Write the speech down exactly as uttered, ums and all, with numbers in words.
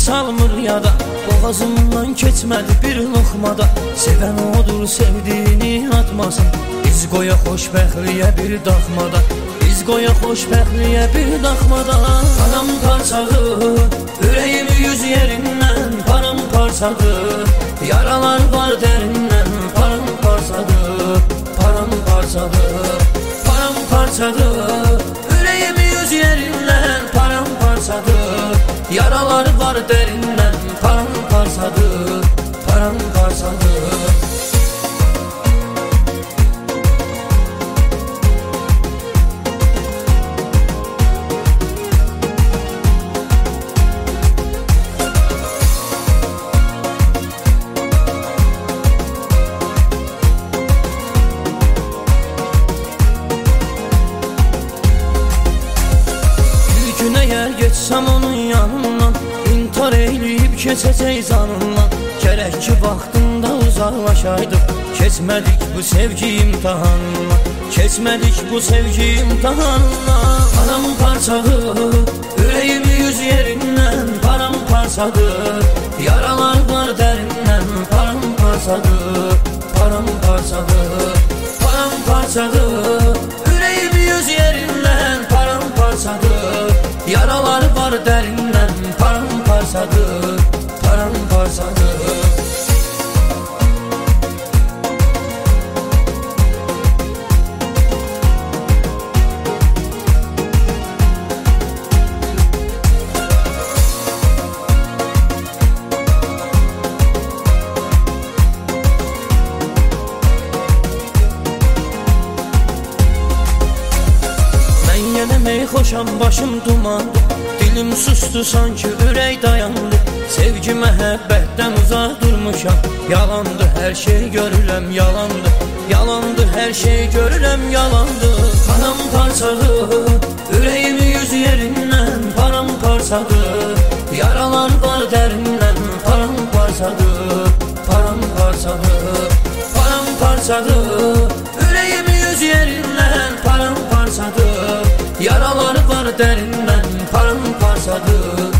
salmır yada, boğazımdan keçmədi bir lokmada. Sevən odur sevdiğini atmasın, biz qoya xoşbəxtliyə bir daxmada. Biz qoya xoşbəxtliyə bir daxmada. Param parçadır, ürəyim yüz yerindən param parçadır. Yaralar var dərindən param parçadır, param parçadır, param parçadır. Ürəyim yüz yerindən param parçadır. Yaralar var dərindən param parçadır, param parçadır. Geçsəm onun yanından, intihar eyləyib keçəcək canından. Gərək ki vaxtında uzaqlaşaydıq, keçmədik bu sevgi imtihanına, keçmədik bu sevgi imtihanına. Param parçadır, ürəyim yüz yerindən param parçadır. Yaralar var dərindən param parçadır, param parçadır, param parçadır. Ürəyim yüz yerindən param parçadır. Yaralar var dərindən param parçadır, param parçadır. Yenəmək xoşam, başım dumandı, dilim sustu, sanki ürək dayandı. Sevgi məhəbbətdən uzaq durmuşam, yalandı hər şey görürəm, yalandı. Yalandı hər şey görürəm, yalandı. Param parçadır, ürəyim yüz yerindən param parçadır. Yaralar var dərindən param parçadır, param parçadır, param parçadır. Ürəyim yüz yerindən param parçadır. Yaralar var dərindən param parçadır.